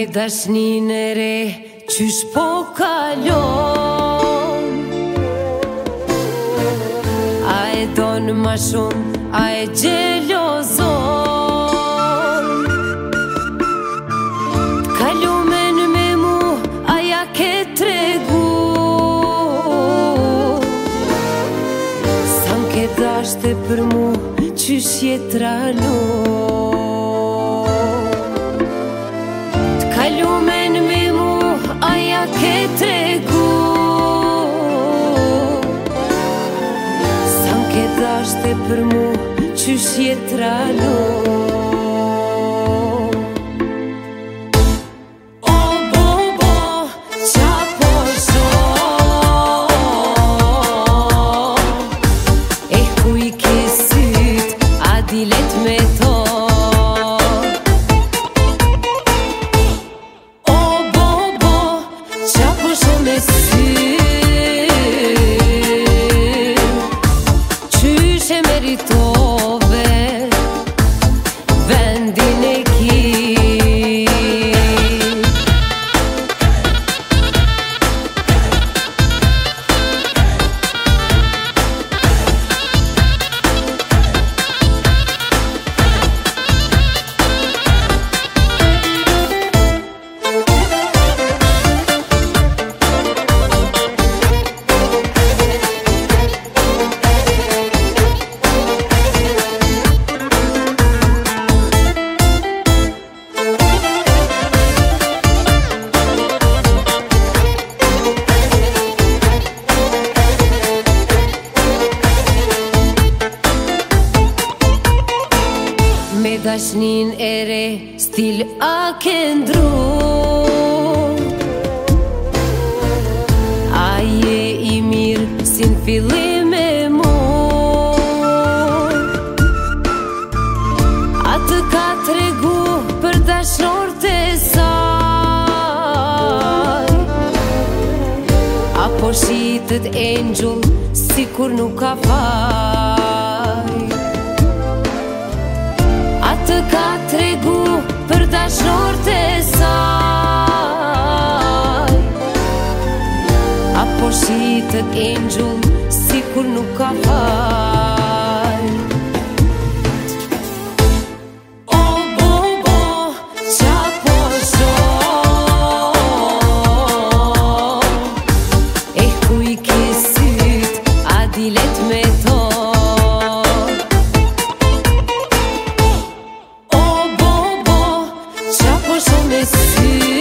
dashnin e re qysh po kalon. A e don ma shumë, a e gjelozon. T'kalumen me mu, a ja ke tregu. Sa m'ke dashte për mu, qysh je tralon. T'kalumen me mu, a ja ke tregu. Sa m'ke dashte për mu, qysh je tralon. Dilet me to O bobo, qa po shumë me sy Qysh e meritove vendin e ki. Me dashnin e re, stil a ke ndru. A je i mirë, si n'fillim e mu. A të ka tregu për dashnor të saj. Apo shitët angel, si kur nuk ka faj. A të ka tregu për dashnor të saj. Apo shitët angel, si kur nuk ka faj. O bobo, qa po shumë E ku i ke syt, a dilet me to me sy